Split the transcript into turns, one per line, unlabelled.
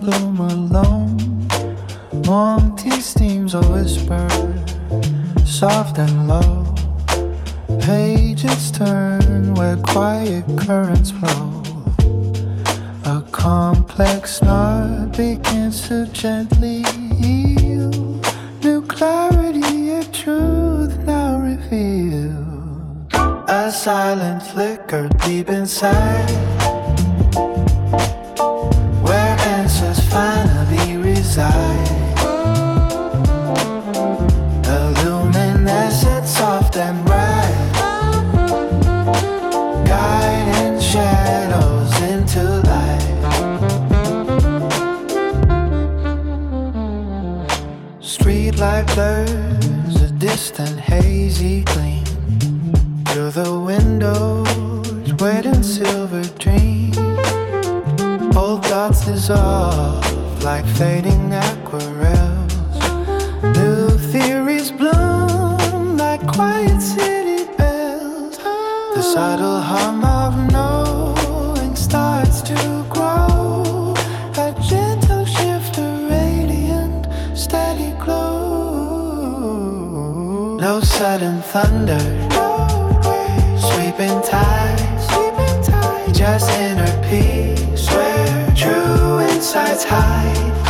bloom alone. Warm tea steams are whispered, soft and low. Pages turn where quiet currents flow. A complex knot begins to gently heal. New clarity of truth now revealed. A silent flicker deep inside, where answers finally reside. A luminescent, soft and bright, guiding shadows into light. Streetlight blurs a distant hazy gleam through the windows, wet and silver dream. Old dots dissolve like fading aquarels. New theories bloom like quiet city bells. The subtle hum of knowing starts to grow. A gentle shift, a radiant, steady glow. No sudden thunder, sweeping tides, just inner peace where true insights hide.